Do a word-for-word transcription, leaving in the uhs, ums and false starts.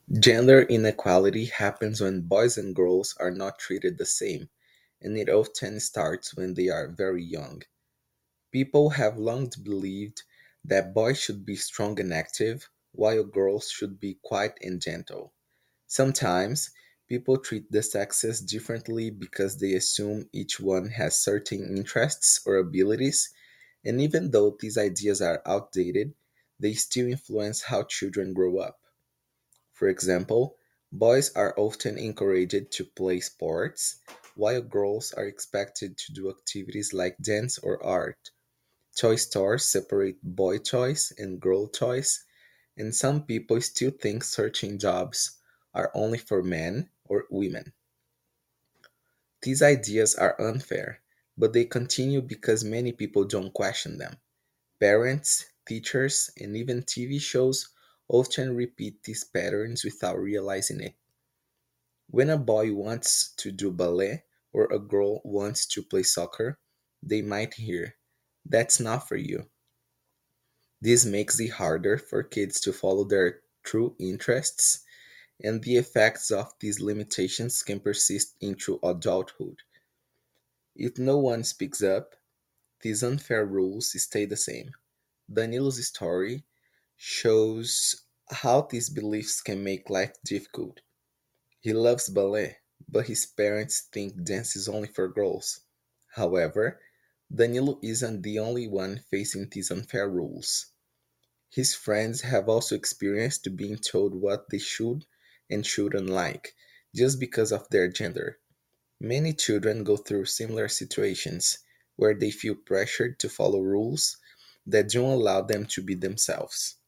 Gender inequality happens when boys and girls are not treated the same, and it often starts when they are very young. People have long believed that boys should be strong and active, while girls should be quiet and gentle. Sometimes, people treat the sexes differently because they assume each one has certain interests or abilities, and even though these ideas are outdated, they still influence how children grow up. For example, boys are often encouraged to play sports, while girls are expected to do activities like dance or art. Toy stores separate boy toys and girl toys, and some people still think certain jobs are only for men or women. These ideas are unfair, but they continue because many people don't question them. Parents, teachers, and even T V shows often repeat these patterns without realizing it. When a boy wants to do ballet or a girl wants to play soccer, they might hear, "That's not for you." This makes it harder for kids to follow their true interests, and the effects of these limitations can persist into adulthood. If no one speaks up, these unfair rules stay the same. Danilo's story shows how these beliefs can make life difficult. He loves ballet, but his parents think dance is only for girls. However, Danilo isn't the only one facing these unfair rules. His friends have also experienced being told what they should and shouldn't like, just because of their gender. Many children go through similar situations where they feel pressured to follow rules that don't allow them to be themselves.